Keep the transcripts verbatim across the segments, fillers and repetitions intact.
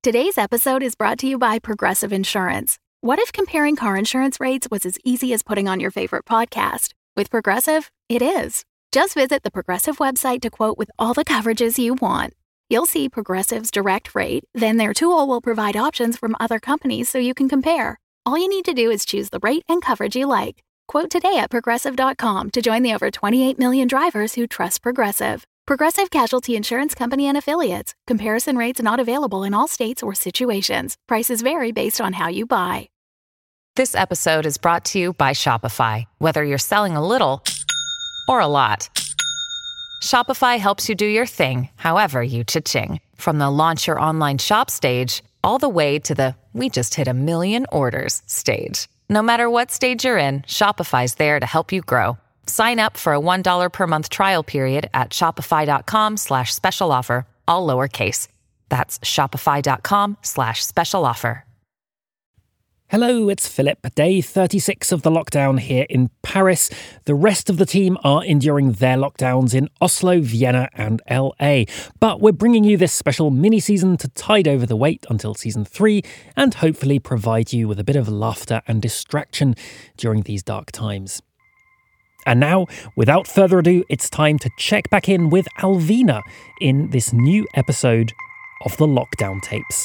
Today's episode is brought to you by Progressive Insurance. What if comparing car insurance rates was as easy as putting on your favorite podcast? With Progressive, it is. Just visit the Progressive website to quote with all the coverages you want. You'll see Progressive's direct rate, then their tool will provide options from other companies so you can compare. All you need to do is choose the rate and coverage you like. Quote today at progressive dot com to join the over twenty-eight million drivers who trust Progressive. Progressive Casualty Insurance Company and Affiliates. Comparison rates not available in all states or situations. Prices vary based on how you buy. This episode is brought to you by Shopify. Whether you're selling a little or a lot, Shopify helps you do your thing, however you cha-ching. From the launch your online shop stage, all the way to the we just hit a million orders stage. No matter what stage you're in, Shopify's there to help you grow. Sign up for a one dollar per month trial period at shopify.com slash special offer, all lowercase. That's shopify.com slash special offer. Hello, it's Philip. Day thirty-six of the lockdown here in Paris. The rest of the team are enduring their lockdowns in Oslo, Vienna and L A. But we're bringing you this special mini-season to tide over the wait until season three and hopefully provide you with a bit of laughter and distraction during these dark times. And now, without further ado, it's time to check back in with Alvina in this new episode of the Lockdown Tapes.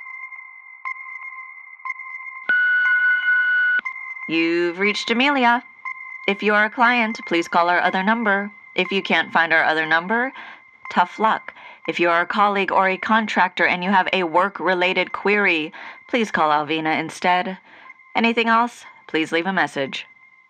You've reached Amelia. If you're a client, please call our other number. If you can't find our other number, tough luck. If you're a colleague or a contractor and you have a work-related query, please call Alvina instead. Anything else, please leave a message.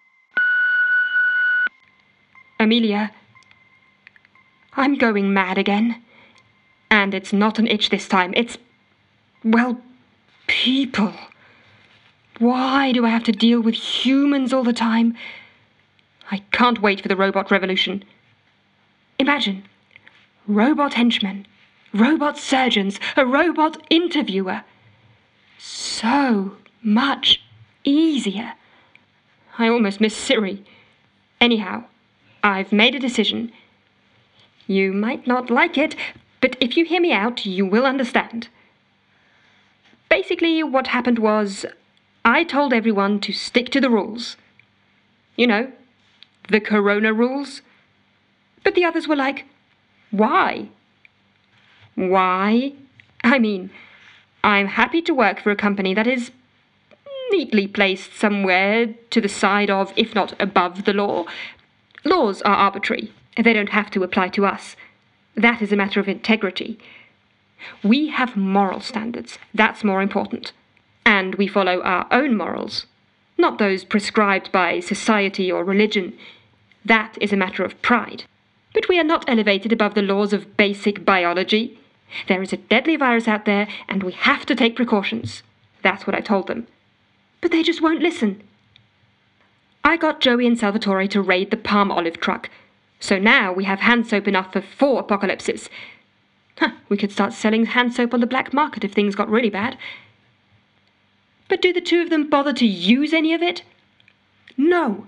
Amelia, I'm going mad again. And it's not an itch this time. It's, well, people. Why do I have to deal with humans all the time? I can't wait for the robot revolution. Imagine, robot henchmen, robot surgeons, a robot interviewer. So much easier. I almost miss Siri. Anyhow, I've made a decision. You might not like it, but if you hear me out, you will understand. Basically, what happened was, I told everyone to stick to the rules. You know, the corona rules. But the others were like, why? Why? I mean, I'm happy to work for a company that is neatly placed somewhere to the side of, if not above the law. Laws are arbitrary. They don't have to apply to us. That is a matter of integrity. We have moral standards. That's more important. And we follow our own morals, not those prescribed by society or religion. That is a matter of pride. But we are not elevated above the laws of basic biology. There is a deadly virus out there, and we have to take precautions. That's what I told them. But they just won't listen. I got Joey and Salvatore to raid the palm olive truck. So now we have hand soap enough for four apocalypses. Huh, we could start selling hand soap on the black market if things got really bad. But do the two of them bother to use any of it? No.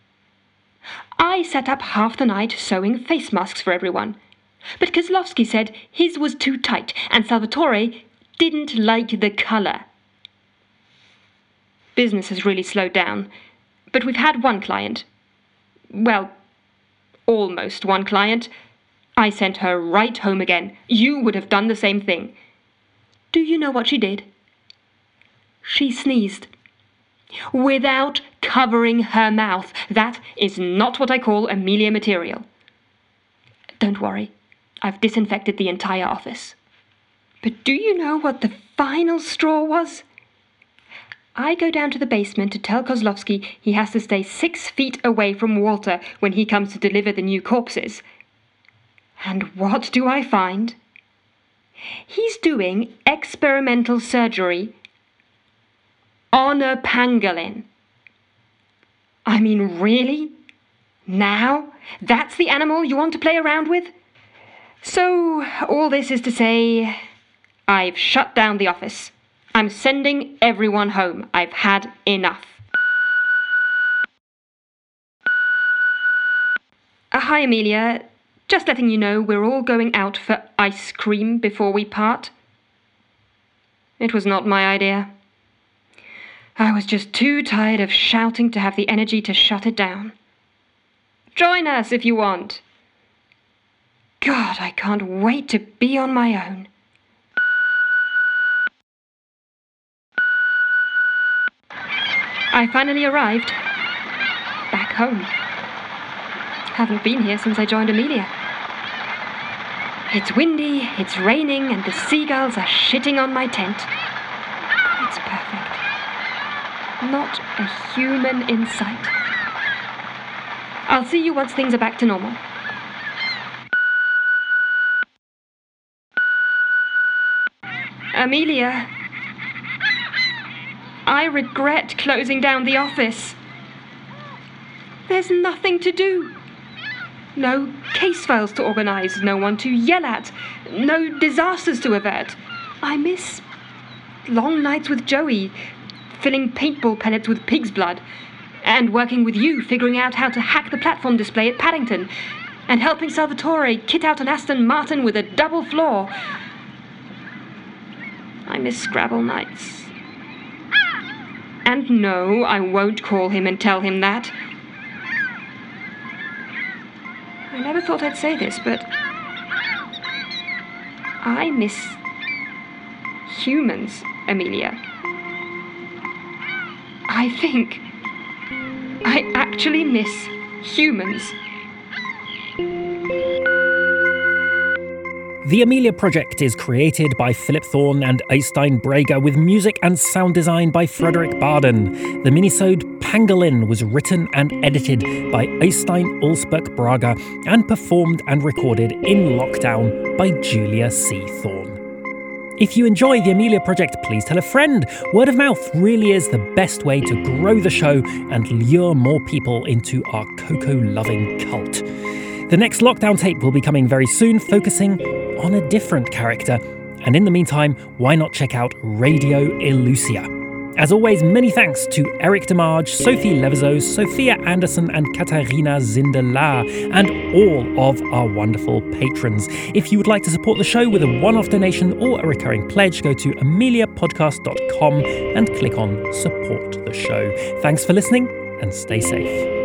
I sat up half the night sewing face masks for everyone. But Kozlowski said his was too tight and Salvatore didn't like the colour. Business has really slowed down. But we've had one client. Well, almost one client. I sent her right home again. You would have done the same thing. Do you know what she did? She sneezed. Without covering her mouth. That is not what I call Amelia material. Don't worry. I've disinfected the entire office. But do you know what the final straw was? I go down to the basement to tell Kozlowski he has to stay six feet away from Walter when he comes to deliver the new corpses. And what do I find? He's doing experimental surgery on a pangolin. I mean, really? Now? That's the animal you want to play around with? So, all this is to say, I've shut down the office. I'm sending everyone home. I've had enough. Uh, hi, Amelia. Just letting you know we're all going out for ice cream before we part. It was not my idea. I was just too tired of shouting to have the energy to shut it down. Join us if you want. God, I can't wait to be on my own. I finally arrived. Back home. Haven't been here since I joined Amelia. It's windy, it's raining, and the seagulls are shitting on my tent. It's perfect. Not a human in sight. I'll see you once things are back to normal. Amelia, I regret closing down the office. There's nothing to do. No case files to organize, no one to yell at, no disasters to avert. I miss long nights with Joey, filling paintball pellets with pig's blood, and working with you figuring out how to hack the platform display at Paddington, and helping Salvatore kit out an Aston Martin with a double floor. I miss Scrabble nights. And no, I won't call him and tell him that. I never thought I'd say this, but I miss humans, Amelia. I think I actually miss humans. The Amelia Project is created by Philip Thorne and Øystein Brage, with music and sound design by Frederick Barden. The minisode Pangolin was written and edited by Øystein Ulsberg Brage and performed and recorded in lockdown by Julia C. Thorne. If you enjoy the Amelia Project, please tell a friend. Word of mouth really is the best way to grow the show and lure more people into our Coco-loving cult. The next lockdown tape will be coming very soon, focusing on a different character. And in the meantime, why not check out Radio Illusia? As always, many thanks to Eric Demarge, Sophie Levezos, Sophia Anderson and Katarina Zindelar, and all of our wonderful patrons. If you would like to support the show with a one-off donation or a recurring pledge, go to amelia podcast dot com and click on Support the Show. Thanks for listening and stay safe.